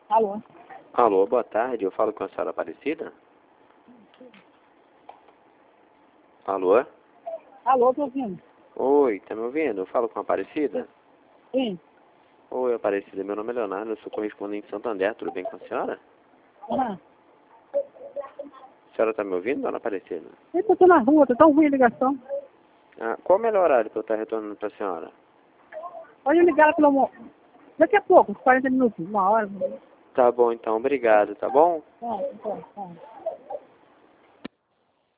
Alô? Alô, boa tarde. Eu falo com a senhora Aparecida? Alô? Alô, tô ouvindo. Oi, tá me ouvindo? Eu falo com a Aparecida? Sim. Oi, Aparecida. Meu nome é Leonardo, eu sou correspondente em Santo André. Tudo bem com a senhora? Aham. A senhora tá me ouvindo, dona Aparecida? Eu tô na rua, tá tão ruim a ligação. Ah, qual o melhor horário para eu estar retornando para a senhora? Pode ligar pelo amor. Daqui a pouco, uns 40 minutos, uma hora. Tá bom, então. Obrigado, tá bom? Tá.